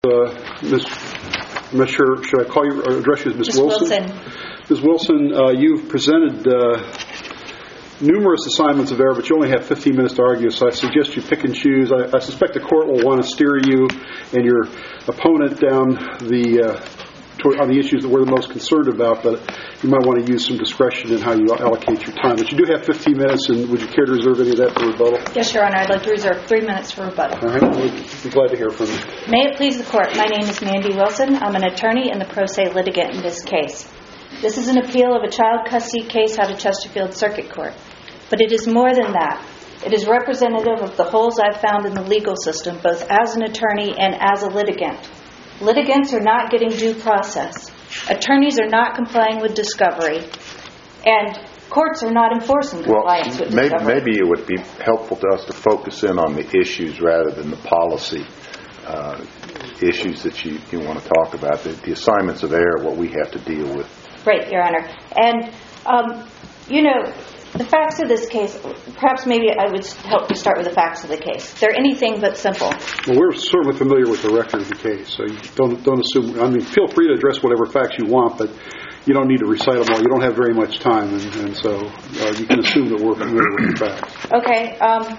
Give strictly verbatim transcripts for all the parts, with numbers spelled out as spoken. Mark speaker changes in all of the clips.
Speaker 1: Uh, Miz I'm not sure, should I call you, or address you as Miz Wilson?
Speaker 2: Wilson.
Speaker 1: Miz Wilson, uh, you've presented uh, numerous assignments of error, but you only have fifteen minutes to argue, so I suggest you pick and choose. I, I suspect the court will want to steer you and your opponent down the uh, toward, on the issues that we're the most concerned about, but you might want to use some discretion in how you allocate your time. But you do have fifteen minutes, and would you care to reserve any of that for rebuttal?
Speaker 2: Yes, Your Honor. I'd like to reserve three minutes for rebuttal.
Speaker 1: All right. We'd be glad to hear from you.
Speaker 2: May it please the Court, my name is Mandy Wilson. I'm an attorney and the pro se litigant in this case. This is an appeal of a child custody case out of Chesterfield Circuit Court. But it is more than that. It is representative of the holes I've found in the legal system, both as an attorney and as a litigant. Litigants are not getting due process. Attorneys are not complying with discovery. And courts are not enforcing compliance
Speaker 3: well,
Speaker 2: with
Speaker 3: maybe,
Speaker 2: discovery.
Speaker 3: Maybe it would be helpful to us to focus in on the issues rather than the policy uh, issues that you, you want to talk about. The, the assignments of error, what we have to deal with.
Speaker 2: Right, Your Honor. And, um, you know, the facts of this case, perhaps maybe I would help to start with the facts of the case. They're anything but simple.
Speaker 1: Well, we're certainly familiar with the record of the case, so you don't don't assume. I mean, feel free to address whatever facts you want, but you don't need to recite them all. You don't have very much time, and, and so uh, you can assume that we're familiar with the facts.
Speaker 2: Okay. Um,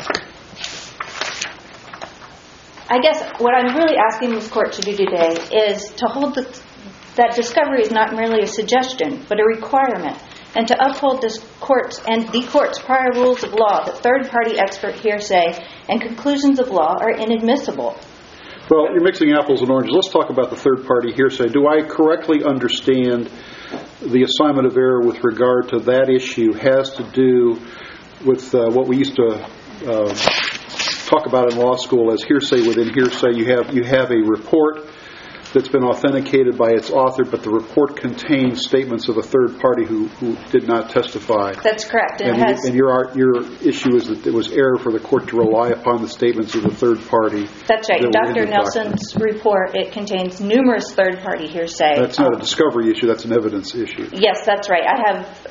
Speaker 2: I guess what I'm really asking this court to do today is to hold the, that discovery is not merely a suggestion, but a requirement, and to uphold this court's and the court's prior rules of law that third-party expert hearsay and conclusions of law are inadmissible.
Speaker 1: Well, you're mixing apples and oranges. Let's talk about the third-party hearsay. Do I correctly understand the assignment of error with regard to that issue has to do with uh, what we used to uh, talk about in law school as hearsay within hearsay? You have you have a report that's been authenticated by its author, but the report contains statements of a third party who, who did not testify.
Speaker 2: That's correct.
Speaker 1: And,
Speaker 2: it has,
Speaker 1: and your your issue is that it was error for the court to rely upon the statements of the third party.
Speaker 2: That's right.
Speaker 1: That
Speaker 2: Doctor Nelson's report, it contains numerous third party hearsay.
Speaker 1: That's not um, a discovery issue, that's an evidence issue.
Speaker 2: Yes, that's right. I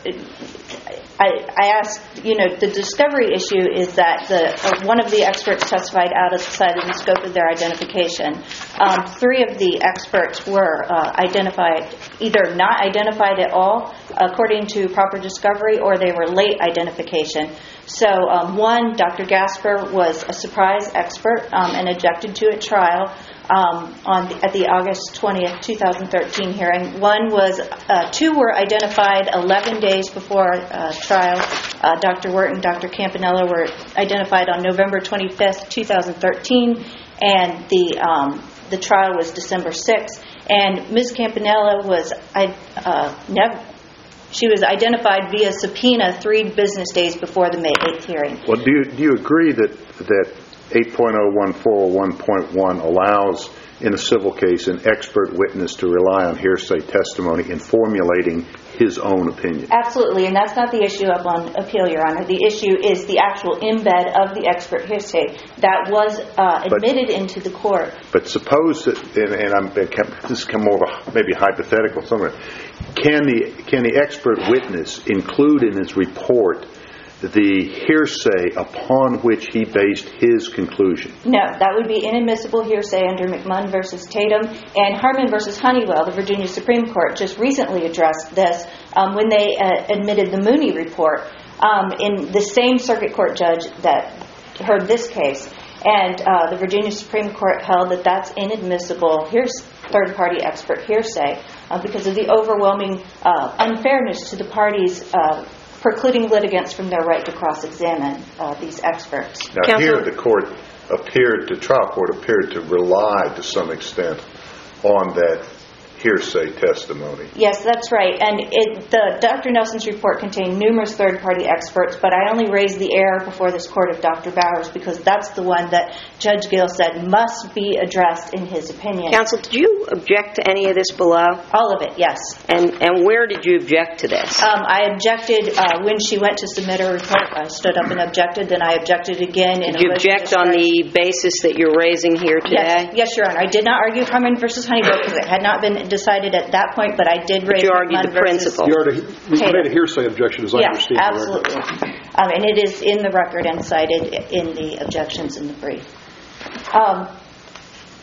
Speaker 2: have... I, I asked, you know, the discovery issue is that the uh, one of the experts testified outside of the scope of their identification. Um, three of the experts were uh, identified, either not identified at all, according to proper discovery, or they were late identification. So um, one, Doctor Gasper, was a surprise expert um, and objected to at trial. Um, on the, at the August twentieth, twenty thirteen hearing. One was, uh, two were identified eleven days before uh, trial. Uh, Doctor Wert and Doctor Campanella were identified on November twenty-fifth, twenty thirteen, and the um, the trial was December sixth. And Miz Campanella was I uh, never. She was identified via subpoena three business days before the May eighth hearing.
Speaker 3: Well, do you do you agree that that eight point oh one four oh one point one allows, in a civil case, an expert witness to rely on hearsay testimony in formulating his own opinion?
Speaker 2: Absolutely, and that's not the issue up on appeal, Your Honor. The issue is the actual embed of the expert hearsay that was uh, admitted but, into the court.
Speaker 3: But suppose that, and, and I'm, this is more of a maybe hypothetical somewhere, can the can the expert witness include in his report the hearsay upon which he based his conclusion?
Speaker 2: No, that would be inadmissible hearsay under McMunn versus Tatum, and Harmon versus Honeywell. The Virginia Supreme Court just recently addressed this um, when they uh, admitted the Mooney report um, in the same circuit court judge that heard this case. And uh, the Virginia Supreme Court held that that's inadmissible hearsay, third-party expert hearsay uh, because of the overwhelming uh, unfairness to the parties uh, precluding litigants from their right to cross-examine uh, these experts.
Speaker 3: Now, Counsel? Here the court appeared, the trial court appeared to rely to some extent on that hearsay testimony.
Speaker 2: Yes, that's right. And it, the Doctor Nelson's report contained numerous third-party experts, but I only raised the error before this court of Doctor Bowers because that's the one that Judge Gill said must be addressed in his opinion.
Speaker 4: Counsel, did you object to any of this below?
Speaker 2: All of it, yes.
Speaker 4: And and where did you object to this?
Speaker 2: Um, I objected uh, when she went to submit her report. I stood up and objected, then I objected again. In
Speaker 4: did you object on the basis that you're raising here today?
Speaker 2: Yes, yes, Your Honor. I did not argue Harmon versus Honeywell because it had not been decided at that point, but I did raise.
Speaker 4: But you argued the principle.
Speaker 1: You already made a hearsay objection, as I
Speaker 2: yeah,
Speaker 1: understand.
Speaker 2: Yeah, absolutely. Um, and it is in the record and cited in the objections in the brief. Um,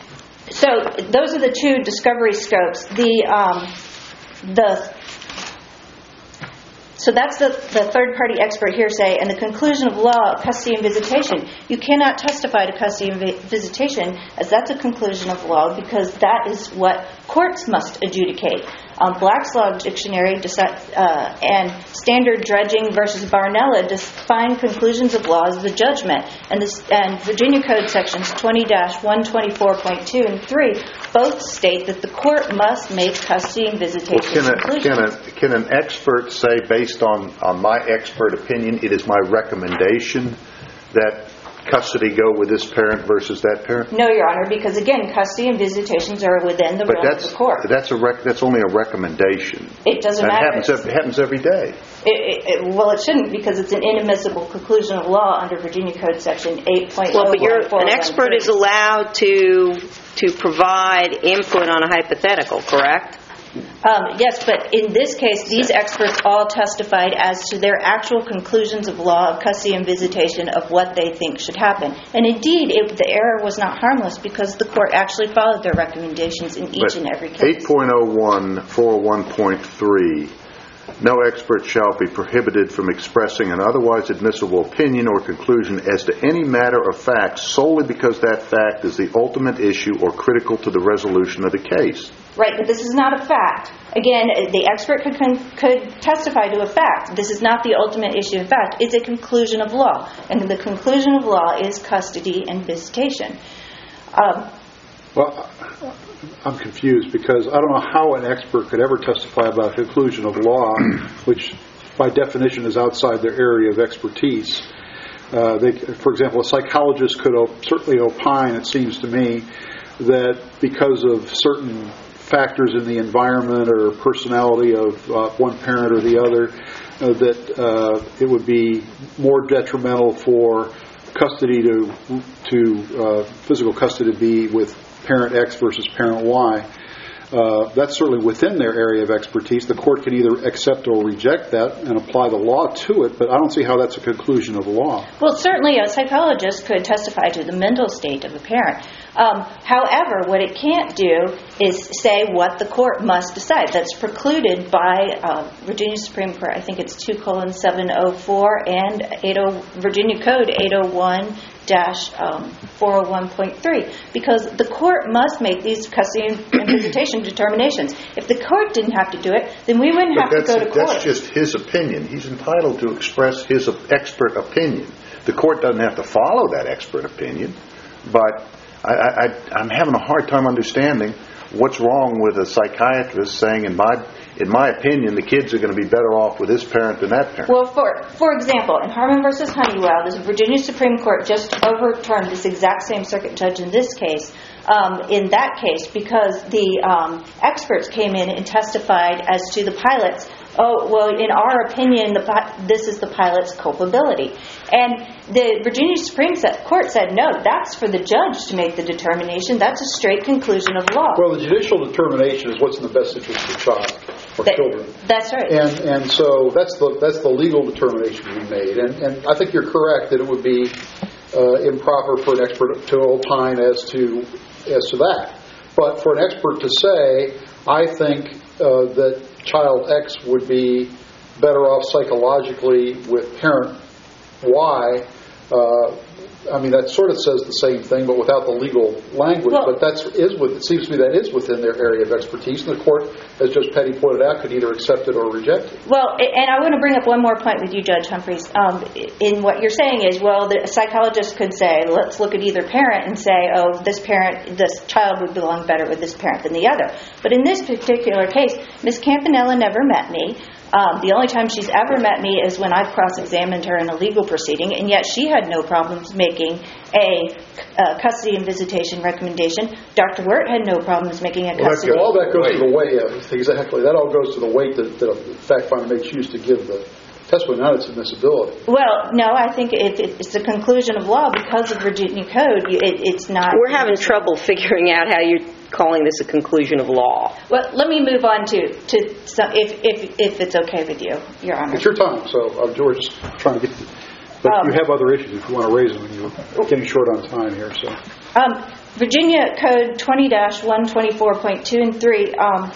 Speaker 2: So those are the two discovery scopes. The um, the so that's the, the third-party expert hearsay and the conclusion of law, custody and visitation. You cannot testify to custody and vi- visitation as that's a conclusion of law because that is what courts must adjudicate. Um, Black's Law Dictionary uh, and Standard Dredging versus Barnella define conclusions of law as the judgment, and, this, and Virginia Code sections twenty dash one twenty-four point two and three both state that the court must make custody and visitation
Speaker 3: well, can, a,
Speaker 2: conclusions.
Speaker 3: can, a, can an expert say, based on, on my expert opinion, it is my recommendation that custody go with this parent versus that parent?
Speaker 2: No, Your Honor, because again, custody and visitations are within the
Speaker 3: but
Speaker 2: realm
Speaker 3: that's,
Speaker 2: of the court.
Speaker 3: That's a rec, that's only a recommendation.
Speaker 2: It doesn't
Speaker 3: that
Speaker 2: matter.
Speaker 3: Happens, it happens every day.
Speaker 2: It, it, it, well, it shouldn't because it's an inadmissible conclusion of law under Virginia Code Section eight point oh one.
Speaker 4: Well, but you're, an expert is allowed to to provide input on a hypothetical, correct?
Speaker 2: Um, yes, but in this case, these experts all testified as to their actual conclusions of law of custody and visitation of what they think should happen. And indeed, it, the error was not harmless because the court actually followed their recommendations in each
Speaker 3: but
Speaker 2: and every case.
Speaker 3: eight point oh one, four oh one point three, no expert shall be prohibited from expressing an otherwise admissible opinion or conclusion as to any matter of fact solely because that fact is the ultimate issue or critical to the resolution of the case.
Speaker 2: Right, but this is not a fact. Again, the expert could could testify to a fact. This is not the ultimate issue of fact. It's a conclusion of law. And the conclusion of law is custody and visitation. Um,
Speaker 1: well, I'm confused because I don't know how an expert could ever testify about a conclusion of law, which by definition is outside their area of expertise. Uh, they, for example, a psychologist could op- certainly opine, it seems to me, that because of certain factors in the environment or personality of uh, one parent or the other, uh, that uh, it would be more detrimental for custody to to uh, physical custody to be with parent X versus parent Y. Uh, that's certainly within their area of expertise. The court can either accept or reject that and apply the law to it, but I don't see how that's a conclusion of law.
Speaker 2: Well, certainly a psychologist could testify to the mental state of a parent. Um, however, what it can't do is say what the court must decide. That's precluded by uh, Virginia Supreme Court. I think it's two colon seven oh four and eighty Virginia Code eight oh one dash four oh one point three, because the court must make these custody and visitation determinations. If the court didn't have to do it, then we wouldn't
Speaker 3: but
Speaker 2: have to go to court.
Speaker 3: That's just his opinion. He's entitled to express his expert opinion. The court doesn't have to follow that expert opinion, but I, I, I'm having a hard time understanding what's wrong with a psychiatrist saying, in my in my opinion, the kids are going to be better off with this parent than that parent.
Speaker 2: Well, for for example, in Harmon versus Honeywell, the Virginia Supreme Court just overturned this exact same circuit judge in this case, um, in that case, because the um, experts came in and testified as to the pilots. Oh, well, in our opinion, the, this is the pilot's culpability. And the Virginia Supreme Court said, no, that's for the judge to make the determination. That's a straight conclusion of law.
Speaker 1: Well, the judicial determination is what's in the best interest of the child or
Speaker 2: that,
Speaker 1: children.
Speaker 2: That's right.
Speaker 1: And and so that's the that's the legal determination to be made. And, and I think you're correct that it would be uh, improper for an expert to opine as to as to that. But for an expert to say, I think uh, that child X would be better off psychologically with parent Y, uh, I mean, that sort of says the same thing, but without the legal language.
Speaker 2: Well,
Speaker 1: but that's is with, it seems to me that is within their area of expertise, and the court, as Judge Petty pointed out, could either accept it or reject it.
Speaker 2: Well, and I want to bring up one more point with you, Judge Humphreys. Um, in what you're saying is, well, the psychologist could say, let's look at either parent and say, oh, this parent, this child would belong better with this parent than the other. But in this particular case, Miz Campanella never met me. Um, the only time she's ever met me is when I've cross-examined her in a legal proceeding, and yet she had no problems making a uh, custody and visitation recommendation. Doctor Wirt had no problems making a
Speaker 1: well,
Speaker 2: custody.
Speaker 1: All that goes to the weight of exactly. That all goes to the weight that, that a fact finder may choose to give the testimony, not its admissibility.
Speaker 2: Well, no, I think it, it, it's a conclusion of law because of Virginia Code. It, it's not.
Speaker 4: We're having trouble figuring out how you're calling this a conclusion of law.
Speaker 2: Well, let me move on to to some, if if if it's okay with you, Your Honor.
Speaker 1: It's your time, so uh, George is trying to get. To, but um, you have other issues if you want to raise them, and you're getting short on time here. So,
Speaker 2: um, Virginia Code twenty dash one twenty-four point two and three um,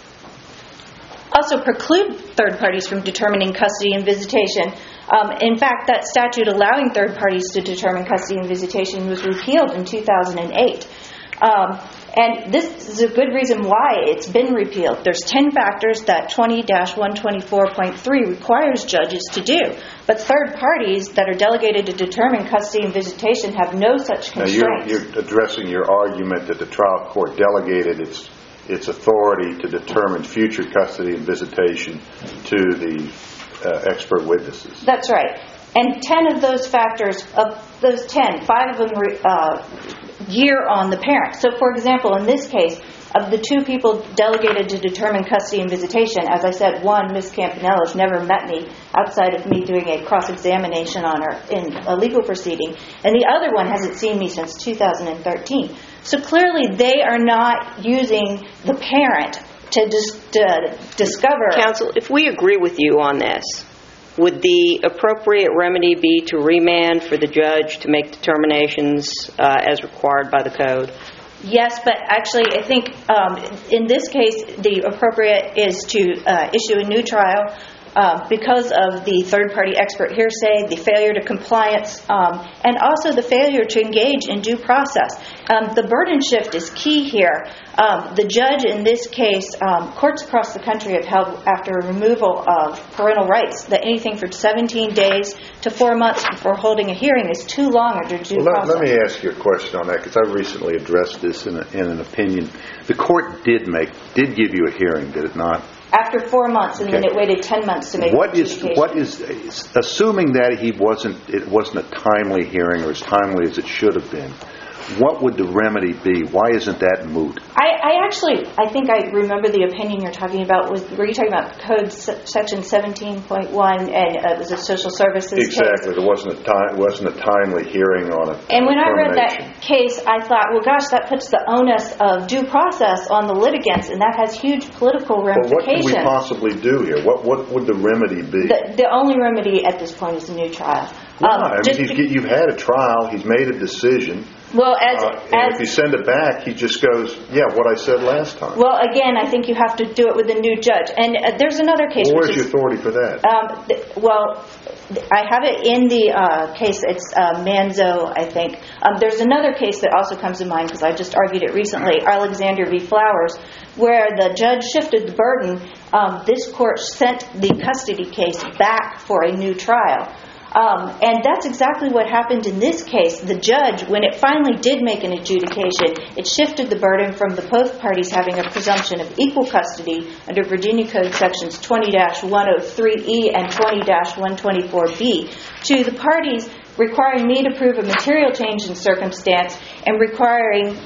Speaker 2: also preclude third parties from determining custody and visitation. Um, in fact, that statute allowing third parties to determine custody and visitation was repealed in two thousand eight. Um, and this is a good reason why it's been repealed. There's ten factors that twenty dash one twenty-four point three requires judges to do. But third parties that are delegated to determine custody and visitation have no such constraints.
Speaker 3: Now you're, you're addressing your argument that the trial court delegated its its authority to determine future custody and visitation to the uh, expert witnesses.
Speaker 2: That's right. And ten of those factors, of those ten, five of them uh, gear on the parent. So, for example, in this case, of the two people delegated to determine custody and visitation, as I said, one, Miz Campanella, has never met me outside of me doing a cross-examination on her in a legal proceeding, and the other one hasn't seen me since two thousand thirteen. So clearly they are not using the parent to, dis- to discover...
Speaker 4: Counsel, if we agree with you on this, would the appropriate remedy be to remand for the judge to make determinations uh, as required by the code?
Speaker 2: Yes, but actually I think um, in this case the appropriate is to uh, issue a new trial uh, because of the third-party expert hearsay, the failure to compliance, um, and also the failure to engage in due process. Um, the burden shift is key here. Um, the judge in this case, um, courts across the country have held after removal of parental rights that anything from seventeen days to four months before holding a hearing is too long under due
Speaker 3: well,
Speaker 2: process.
Speaker 3: Let, let me ask you a question on that, because I recently addressed this in, a, in an opinion. The court did make, did give you a hearing, did it not?
Speaker 2: After four months, and
Speaker 3: okay.
Speaker 2: then it waited ten months to make
Speaker 3: what
Speaker 2: the
Speaker 3: is what is assuming that he wasn't it wasn't a timely hearing or as timely as it should have been, what would the remedy be? Why isn't that moot?
Speaker 2: I, I actually, I think I remember the opinion you're talking about. Was were you talking about Code se- Section seventeen point one, and uh, it was a social services
Speaker 3: exactly.
Speaker 2: case?
Speaker 3: There wasn't a time, wasn't a timely hearing on it.
Speaker 2: And when I read that case, I thought, well, gosh, that puts the onus of due process on the litigants, and that has huge political
Speaker 3: ramifications. Well, what can we
Speaker 2: ramifications.
Speaker 3: possibly do here? What what would the remedy be?
Speaker 2: The, the only remedy at this point is a new trial.
Speaker 3: Why?
Speaker 2: Um,
Speaker 3: I mean, he's, you've had a trial. He's made a decision.
Speaker 2: Well, as,
Speaker 3: uh, and
Speaker 2: as
Speaker 3: if you send it back, he just goes, yeah, what I said last time.
Speaker 2: well, again, I think you have to do it with a new judge. And uh, there's another case.
Speaker 3: Well, where's
Speaker 2: which
Speaker 3: your
Speaker 2: is,
Speaker 3: authority for that?
Speaker 2: Um, th- well, I have it in the uh, case. It's uh, Manzo, I think. Um, there's another case that also comes to mind because I just argued it recently, Alexander v. Flowers, where the judge shifted the burden. Um, this court sent the custody case back for a new trial. Um, and that's exactly what happened in this case. The judge, when it finally did make an adjudication, it shifted the burden from the both parties having a presumption of equal custody under Virginia Code Sections twenty dash one oh three E and twenty dash one twenty-four B to the parties requiring me to prove a material change in circumstance and requiring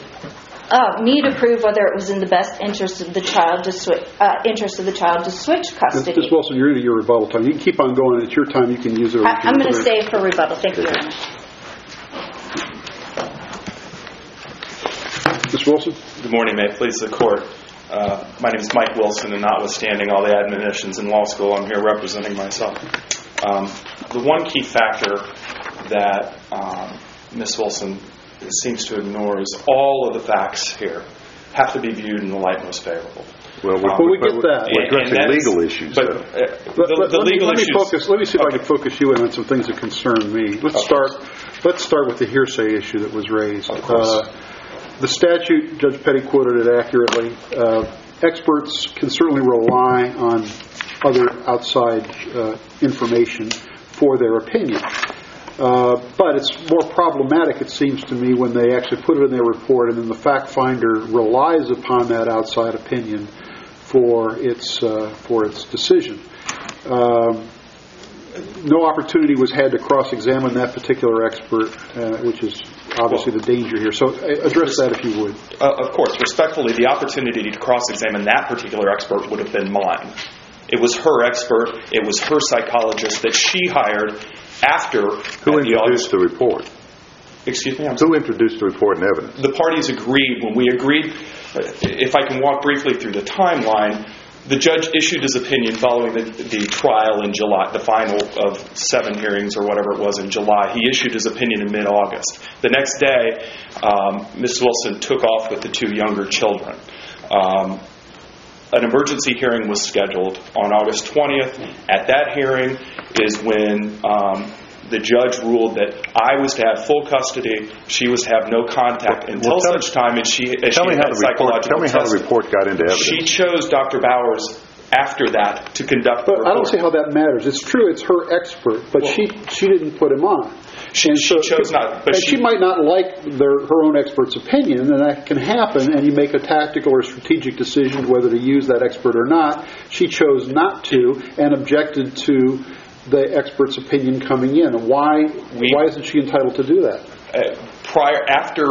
Speaker 2: Uh, me to prove whether it was in the best interest of the child to switch, uh, interest of the child to switch custody.
Speaker 1: Miz Wilson, you're into your rebuttal time. You can keep on going. It's your time. You can use it.
Speaker 2: I, I'm going to save for rebuttal. Thank you, Your Honor.
Speaker 1: Miz Wilson?
Speaker 5: Good morning. May it please the Court. Uh, my name is Mike Wilson, and notwithstanding all the admonitions in law school, I'm here representing myself. Um, the one key factor that um, Miz Wilson seems to ignore is all of the facts here have to be viewed in the light most favorable.
Speaker 3: Well, we're,
Speaker 1: um, we get that.
Speaker 3: We're addressing legal issues.
Speaker 5: But uh, the,
Speaker 1: let,
Speaker 5: the
Speaker 1: let
Speaker 5: legal
Speaker 1: me, let
Speaker 5: issues.
Speaker 1: Me focus, let me see if
Speaker 5: okay.
Speaker 1: I can focus you in on some things that concern me. Let's start. Let's start with the hearsay issue that was raised.
Speaker 5: Of course.
Speaker 1: Uh, the statute, Judge Petty quoted it accurately. Uh, experts can certainly rely on other outside uh, information for their opinion. Uh, but it's more problematic, it seems to me, when they actually put it in their report and then the fact finder relies upon that outside opinion for its uh, for its decision. Um, no opportunity was had to cross-examine that particular expert, uh, which is obviously well, the danger here. So uh, address that if you would.
Speaker 5: Uh, of course. Respectfully, the opportunity to cross-examine that particular expert would have been mine. It was her expert. It was her psychologist that she hired after.
Speaker 3: Who introduced the, the report?
Speaker 5: Excuse me? I'm
Speaker 3: Who introduced the report and evidence?
Speaker 5: The parties agreed. When we agreed, if I can walk briefly through the timeline, the judge issued his opinion following the, the trial in July, the final of seven hearings or whatever it was in July. He issued his opinion in mid-August. The next day, um, Miz Wilson took off with the two younger children. Um, an emergency hearing was scheduled on August twentieth. At that hearing is when um, the judge ruled that I was to have full custody, she was to have no contact
Speaker 3: well,
Speaker 5: until
Speaker 3: well,
Speaker 5: such time as she, as
Speaker 3: tell
Speaker 5: she
Speaker 3: me
Speaker 5: had
Speaker 3: how the report,
Speaker 5: psychological
Speaker 3: Tell me how the
Speaker 5: testing.
Speaker 3: report got into evidence.
Speaker 5: She chose Doctor Bowers after that to conduct the
Speaker 1: But
Speaker 5: report.
Speaker 1: I don't see how that matters. It's true, it's her expert, but
Speaker 5: Well,
Speaker 1: she she didn't put him on.
Speaker 5: She,
Speaker 1: And
Speaker 5: she chose not. But
Speaker 1: and she,
Speaker 5: she,
Speaker 1: might not like their, her own expert's opinion, and that can happen, and you make a tactical or strategic decision whether to use that expert or not. She chose not to and objected to the expert's opinion coming in. Why,
Speaker 5: We-
Speaker 1: why isn't she entitled to do that?
Speaker 5: uh, prior after,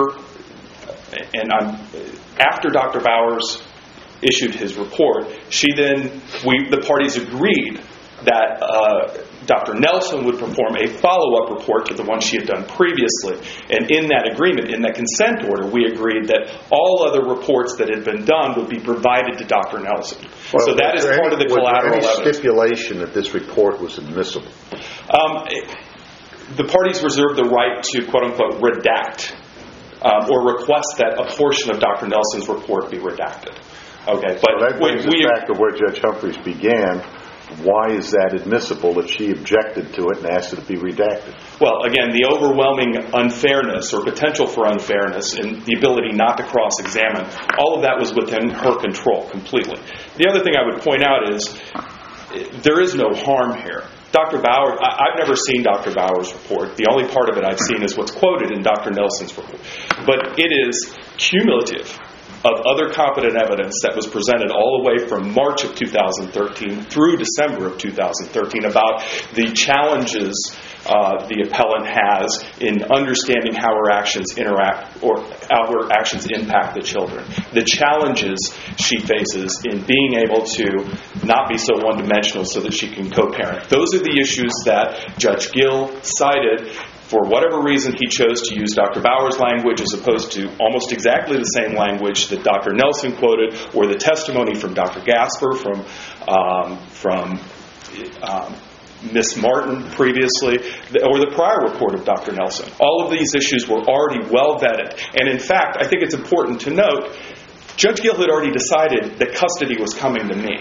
Speaker 5: and I'm after Doctor Bowers issued his report, she then we the parties agreed that uh, Doctor Nelson would perform a follow-up report to the one she had done previously. And in that agreement, in that consent order, we agreed that all other reports that had been done would be provided to Doctor Nelson.
Speaker 3: Well,
Speaker 5: so that is
Speaker 3: was there
Speaker 5: part
Speaker 3: any,
Speaker 5: of the
Speaker 3: was
Speaker 5: collateral
Speaker 3: there any
Speaker 5: evidence.
Speaker 3: stipulation that this report was admissible?
Speaker 5: Um, the parties reserved the right to, quote-unquote, redact um, or request that a portion of Doctor Nelson's report be redacted. Okay, but
Speaker 3: Well, that brings
Speaker 5: we, we,
Speaker 3: us back to where Judge Humphreys began. Why is that admissible if she objected to it and asked it to be redacted?
Speaker 5: well, again, the overwhelming unfairness or potential for unfairness and the ability not to cross-examine, all of that was within her control completely. The other thing I would point out is there is no harm here. Doctor Bowers, I, I've never seen Doctor Bowers' report. The only part of it I've seen is what's quoted in Doctor Nelson's report. But it is cumulative of other competent evidence that was presented all the way from March of two thousand thirteen through December of two thousand thirteen about the challenges uh, the appellant has in understanding how her actions interact or how her actions impact the children. The challenges she faces in being able to not be so one-dimensional so that she can co-parent. Those are the issues that Judge Gill cited. For whatever reason, he chose to use Doctor Bowers' language as opposed to almost exactly the same language that Doctor Nelson quoted, or the testimony from Doctor Gasper, from um, from um, Miss Martin previously, or the prior report of Doctor Nelson. All of these issues were already well vetted. And in fact, I think it's important to note, Judge Gill had already decided that custody was coming to me.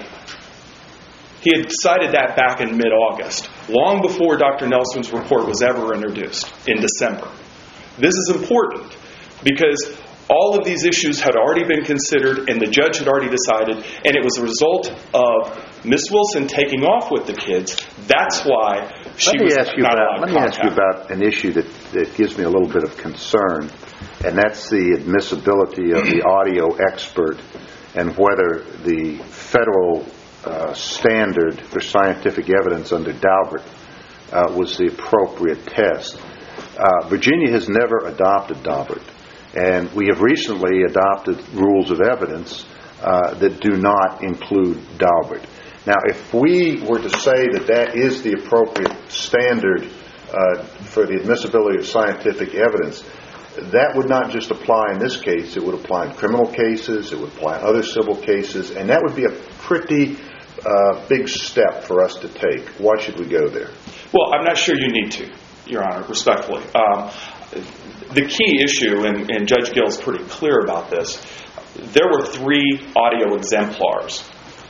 Speaker 5: He had decided that back in mid-August, long before Doctor Nelson's report was ever introduced in December. This is important because all of these issues had already been considered and the judge had already decided, and it was a result of Miss Wilson taking off with the kids. That's why she
Speaker 3: let me
Speaker 5: was
Speaker 3: ask you
Speaker 5: not
Speaker 3: about,
Speaker 5: allowed
Speaker 3: Let me
Speaker 5: contact.
Speaker 3: ask you about an issue that, that gives me a little bit of concern, and that's the admissibility of the audio expert and whether the federal Uh, standard for scientific evidence under Daubert uh, was the appropriate test. Uh, Virginia has never adopted Daubert, and we have recently adopted rules of evidence uh, that do not include Daubert. Now, if we were to say that that is the appropriate standard uh, for the admissibility of scientific evidence, that would not just apply in this case, it would apply in criminal cases, it would apply in other civil cases, and that would be a pretty uh, big step for us to take. Why should we go there?
Speaker 5: Well, I'm not sure you need to, Your Honor, respectfully. Um, the key issue, and, and Judge Gill's pretty clear about this, there were three audio exemplars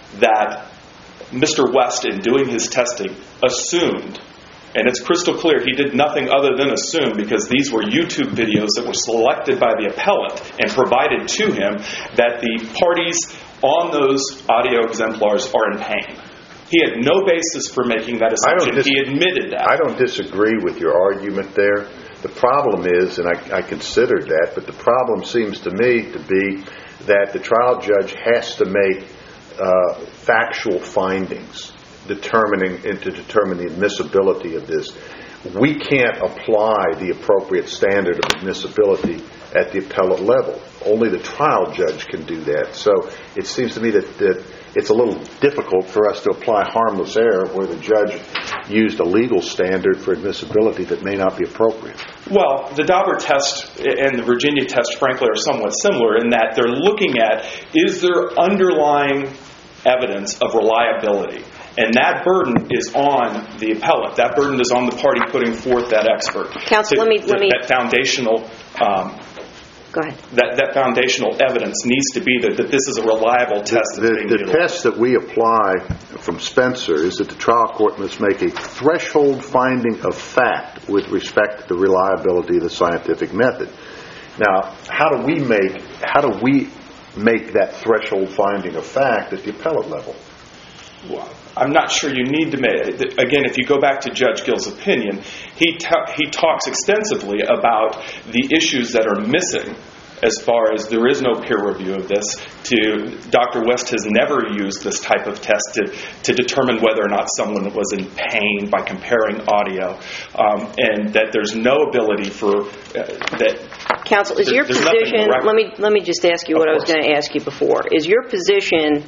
Speaker 5: that Mister West, in doing his testing, assumed, and it's crystal clear he did nothing other than assume, because these were YouTube videos that were selected by the appellant and provided to him, that the parties on those audio exemplars are in pain. He had no basis for making that assumption.
Speaker 3: Dis-
Speaker 5: he admitted that.
Speaker 3: I don't disagree with your argument there. The problem is, and I, I considered that, but the problem seems to me to be that the trial judge has to make uh, factual findings determining and to determine the admissibility of this. We can't apply the appropriate standard of admissibility at the appellate level. Only the trial judge can do that. So it seems to me that, that it's a little difficult for us to apply harmless error where the judge used a legal standard for admissibility that may not be appropriate.
Speaker 5: Well, the Daubert test and the Virginia test, frankly, are somewhat similar in that they're looking at, is there underlying evidence of reliability. And that burden is on the appellant. That burden is on the party putting forth that expert.
Speaker 4: Counsel,
Speaker 5: to,
Speaker 4: let me... Let me
Speaker 5: that foundational... Um,
Speaker 4: Go ahead.
Speaker 5: That, that foundational evidence needs to be that, that this is a reliable test.
Speaker 3: The,
Speaker 5: that's being
Speaker 3: the, the
Speaker 5: utilized.
Speaker 3: test that we apply from Spencer is that the trial court must make a threshold finding of fact with respect to the reliability of the scientific method. Now, how do we make how do we make that threshold finding of fact at the appellate level?
Speaker 5: Well, I'm not sure you need to make it. Again, if you go back to Judge Gill's opinion, he ta- he talks extensively about the issues that are missing as far as there is no peer review of this. To Doctor West has never used this type of test to, to determine whether or not someone was in pain by comparing audio, um, and that there's no ability for uh, that.
Speaker 4: Counsel, is
Speaker 5: there,
Speaker 4: your position? Let me let me just ask you
Speaker 5: of
Speaker 4: what
Speaker 5: course.
Speaker 4: I was going to ask you before. Is your position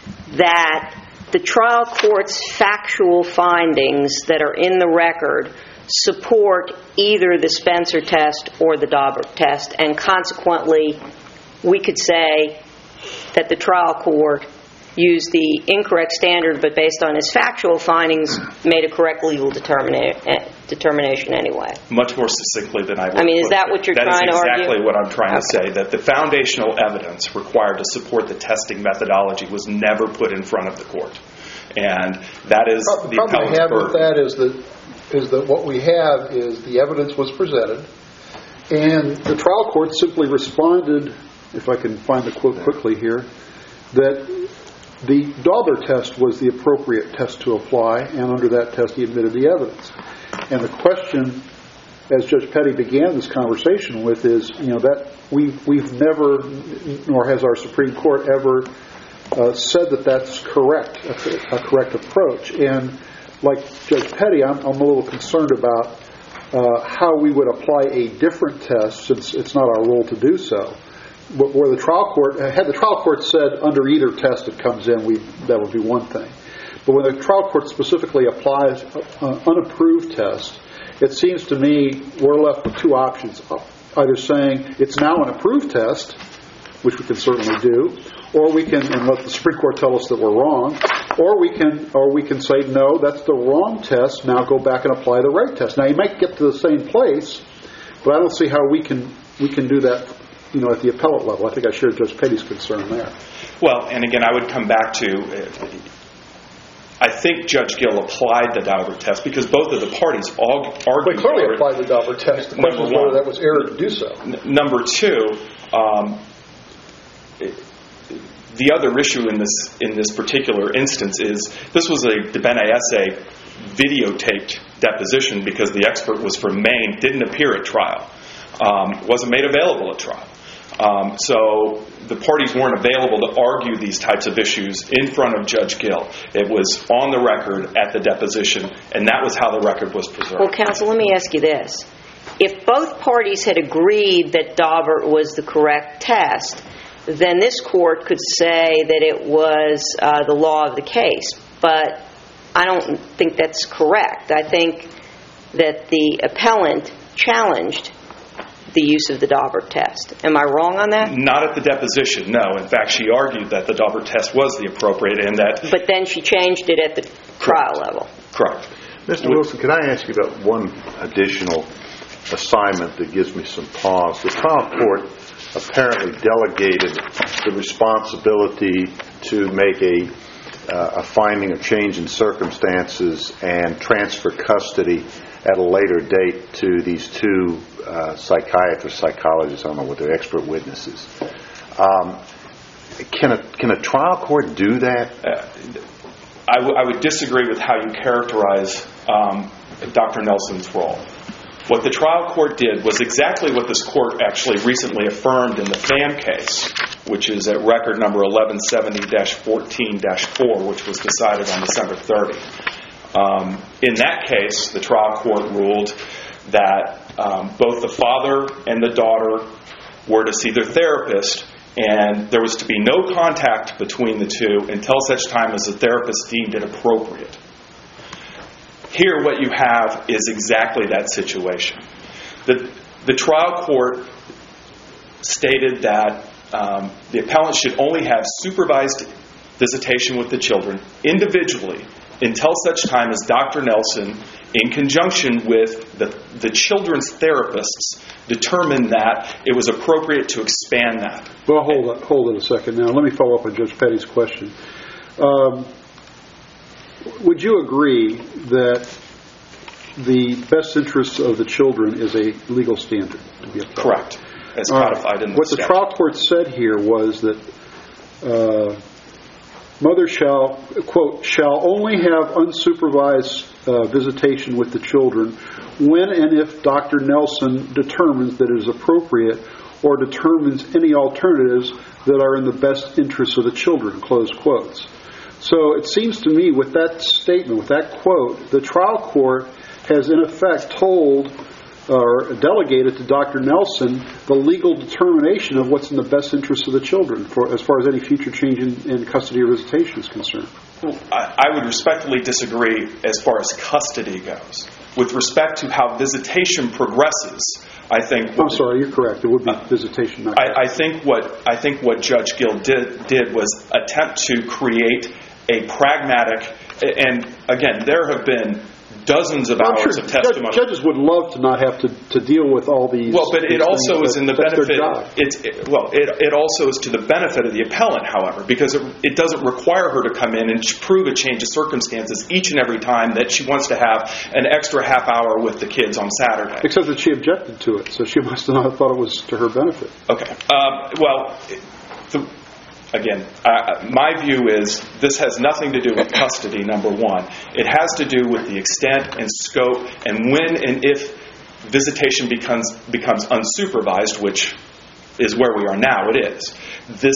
Speaker 4: that the trial court's factual findings that are in the record support either the Spencer test or the Daubert test, and consequently we could say that the trial court used the incorrect standard, but based on his factual findings made a correct legal determina- determination anyway?
Speaker 5: Much more succinctly than I would.
Speaker 4: I mean, is
Speaker 5: put
Speaker 4: that
Speaker 5: it.
Speaker 4: what you're
Speaker 5: that
Speaker 4: trying to argue?
Speaker 5: That is exactly what I'm trying
Speaker 4: Okay.
Speaker 5: to say, that the foundational evidence required to support the testing methodology was never put in front of the court. And that is
Speaker 1: The
Speaker 5: the
Speaker 1: problem we
Speaker 5: appellant's
Speaker 1: have with
Speaker 5: burden.
Speaker 1: that is that, is that what we have is the evidence was presented, and the trial court simply responded, if I can find the quote quickly here, that the Daubert test was the appropriate test to apply, and under that test he admitted the evidence. And the question, as Judge Petty began this conversation with, is, you know, that we, we've never, nor has our Supreme Court ever uh, said that that's correct, that's a, a correct approach. And like Judge Petty, I'm, I'm a little concerned about uh, how we would apply a different test, since it's not our role to do so. But where the trial court, had the trial court said under either test it comes in, we that would be one thing. But when the trial court specifically applies an unapproved test, it seems to me we're left with two options. Either saying it's now an approved test, which we can certainly do, or we can, and let the Supreme Court tell us that we're wrong, or we can, or we can say, no, that's the wrong test, now go back and apply the right test. Now, you might get to the same place, but I don't see how we can we can do that, you know, at the appellate level. I think I share Judge Petty's concern there.
Speaker 5: Well, and again, I would come back to, uh, I think Judge Gill applied the Daubert test because both of the parties all argued.
Speaker 1: But clearly
Speaker 5: over it.
Speaker 1: applied the Daubert test. The question is whether that was error to do so.
Speaker 5: N- number two, um, it, the other issue in this in this particular instance is this was a Debene essay videotaped deposition because the expert was from Maine, didn't appear at trial, um, wasn't made available at trial. Um, so the parties weren't available to argue these types of issues in front of Judge Gill. It was on the record at the deposition, and that was how the record was preserved.
Speaker 4: Well, counsel, let me ask you this. If both parties had agreed that Daubert was the correct test, then this court could say that it was uh, the law of the case. But I don't think that's correct. I think that the appellant challenged the use of the Daubert test. Am I wrong on that?
Speaker 5: Not at the deposition, no. In fact, she argued that the Daubert test was the appropriate and that...
Speaker 4: But then she changed it at the trial level.
Speaker 5: Correct.
Speaker 3: Mister Wilson, can I ask you about one additional assignment that gives me some pause? The trial court apparently delegated the responsibility to make a uh, a finding of change in circumstances and transfer custody at a later date to these two uh, psychiatrists, psychologists, I don't know what they're, expert witnesses. Um, can a can a trial court do that?
Speaker 5: Uh, I, w- I would disagree with how you characterize um, Doctor Nelson's role. What the trial court did was exactly what this court actually recently affirmed in the Pham case, which is at record number eleven seventy dash fourteen dash four, which was decided on December thirtieth. Um, in that case, the trial court ruled that um, both the father and the daughter were to see their therapist, and there was to be no contact between the two until such time as the therapist deemed it appropriate. Here, what you have is exactly that situation. The, the trial court stated that um, the appellant should only have supervised visitation with the children individually until such time as Doctor Nelson, in conjunction with the, the children's therapists, determined that it was appropriate to expand that.
Speaker 1: Well, hold it, hold it a second now. Let me follow up on Judge Petty's question. Um, would you agree that the best interests of the children is a legal standard to be applied?
Speaker 5: Correct. As codified uh, in the
Speaker 1: What
Speaker 5: statute.
Speaker 1: the trial court said here was that uh, mother shall, quote, shall only have unsupervised uh, visitation with the children when and if Doctor Nelson determines that it is appropriate or determines any alternatives that are in the best interests of the children, close quotes. So it seems to me with that statement, with that quote, the trial court has in effect told or delegated to Doctor Nelson the legal determination of what's in the best interest of the children for as far as any future change in, in custody or visitation is concerned.
Speaker 5: Well, I, I would respectfully disagree as far as custody goes. With respect to how visitation progresses, I think...
Speaker 1: I'm sorry, you're correct. It would be uh, visitation, not
Speaker 5: I, I think what I think what Judge Gill did, did was attempt to create a pragmatic... And again, there have been dozens of
Speaker 1: well,
Speaker 5: hours
Speaker 1: sure.
Speaker 5: of testimony.
Speaker 1: Judges would love to not have to, to deal with all these.
Speaker 5: Well, but
Speaker 1: these
Speaker 5: it also is
Speaker 1: that,
Speaker 5: in the benefit. It's it, well, it it also is to the benefit of the appellant, however, because it, it doesn't require her to come in and prove a change of circumstances each and every time that she wants to have an extra half hour with the kids on Saturday.
Speaker 1: Except that she objected to it, so she must not have thought it was to her benefit.
Speaker 5: Okay. Um, well. The, Again, uh, my view is this has nothing to do with custody, number one. It has to do with the extent and scope and when and if visitation becomes becomes unsupervised, which is where we are now. It is. This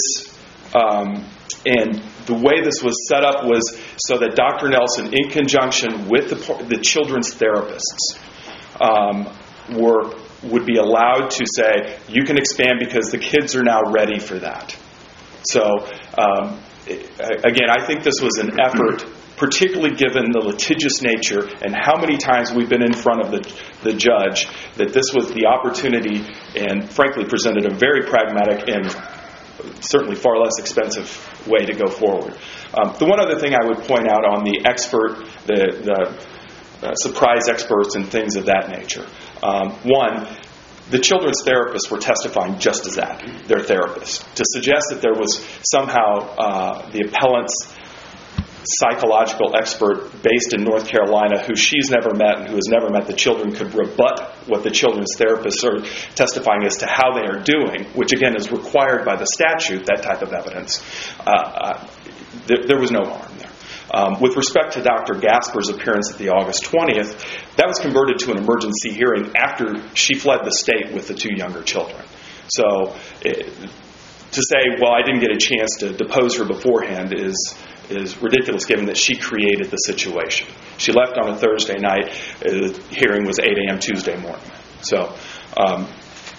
Speaker 5: um, and the way this was set up was so that Doctor Nelson, in conjunction with the, the children's therapists, um, were would be allowed to say, you can expand because the kids are now ready for that. So, um, again, I think this was an effort, particularly given the litigious nature and how many times we've been in front of the, the judge, that this was the opportunity and, frankly, presented a very pragmatic and certainly far less expensive way to go forward. Um, the one other thing I would point out on the expert, the, the uh, surprise experts and things of that nature. Um, one, the children's therapists were testifying just as that, their therapists. To suggest that there was somehow uh, the appellant's psychological expert based in North Carolina who she's never met and who has never met the children could rebut what the children's therapists are testifying as to how they are doing, which again is required by the statute, that type of evidence, uh, uh, there, there was no harm there. Um, with respect to Doctor Gasper's appearance at the August twentieth, that was converted to an emergency hearing after she fled the state with the two younger children. So it, to say, well, I didn't get a chance to depose her beforehand is is ridiculous given that she created the situation. She left on a Thursday night. Uh, the hearing was eight a.m. Tuesday morning. So um,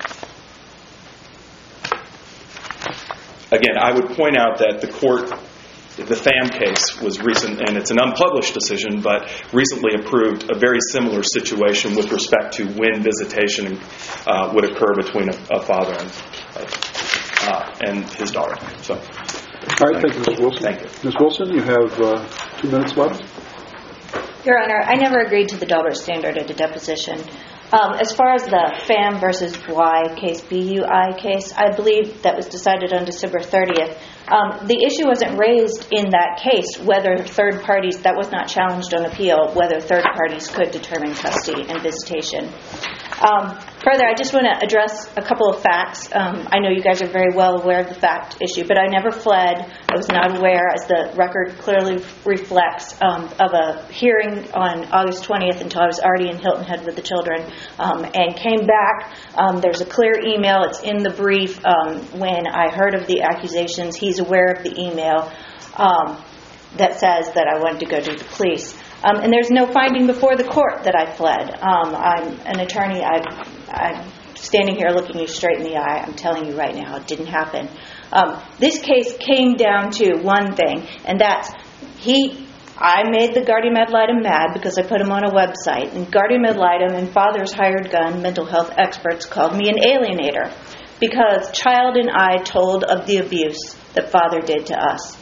Speaker 5: again, I would point out that the court... The Pham case was recent, and it's an unpublished decision, but recently approved a very similar situation with respect to when visitation uh, would occur between a, a father and, uh, and his daughter. So,
Speaker 1: all right, thank you, Miz Wilson.
Speaker 5: Thank you.
Speaker 1: Miz Wilson, you have uh, two minutes left.
Speaker 2: Your Honor, I never agreed to the Daubert standard at a deposition. Um, as far as the Pham versus Y case, B U I case, I believe that was decided on December thirtieth. Um, the issue wasn't raised in that case whether third parties, that was not challenged on appeal, whether third parties could determine custody and visitation. Um, further, I just want to address a couple of facts. Um, I know you guys are very well aware of the fact issue, but I never fled. I was not aware, as the record clearly reflects, um, of a hearing on August twentieth until I was already in Hilton Head with the children, um, and came back. Um, there's a clear email. It's in the brief. Um, when I heard of the accusations, he's aware of the email um, that says that I wanted to go to the police. Um, and there's no finding before the court that I fled. Um, I'm an attorney. I, I'm standing here looking you straight in the eye. I'm telling you right now, it didn't happen. Um, this case came down to one thing, and that's he. I made the guardian ad litem mad because I put him on a website, and guardian ad litem and father's hired gun mental health experts called me an alienator because child and I told of the abuse that father did to us.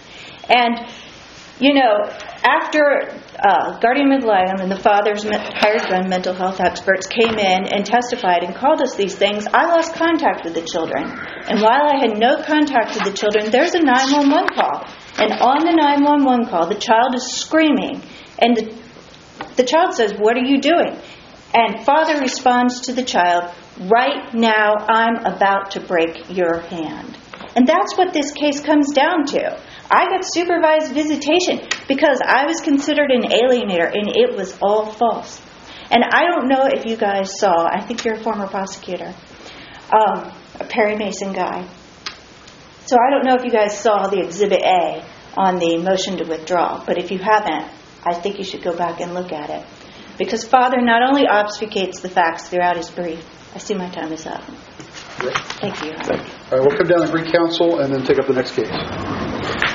Speaker 2: And, you know, after uh, guardian ad litem and the father's hired gun mental health experts came in and testified and called us these things, I lost contact with the children. And while I had no contact with the children, there's a nine one one call. And on the nine one one call, the child is screaming. And the, the child says, "What are you doing?" And father responds to the child, "Right now, I'm about to break your hand." And that's what this case comes down to. I got supervised visitation because I was considered an alienator, and it was all false. And I don't know if you guys saw, I think you're a former prosecutor, um, a Perry Mason guy. So I don't know if you guys saw the Exhibit A on the motion to withdraw, but if you haven't, I think you should go back and look at it. Because father not only obfuscates the facts throughout his brief. I see my time is up.
Speaker 1: Great.
Speaker 2: Thank you.
Speaker 1: All right, we'll come down and greet counsel and then take up the next case.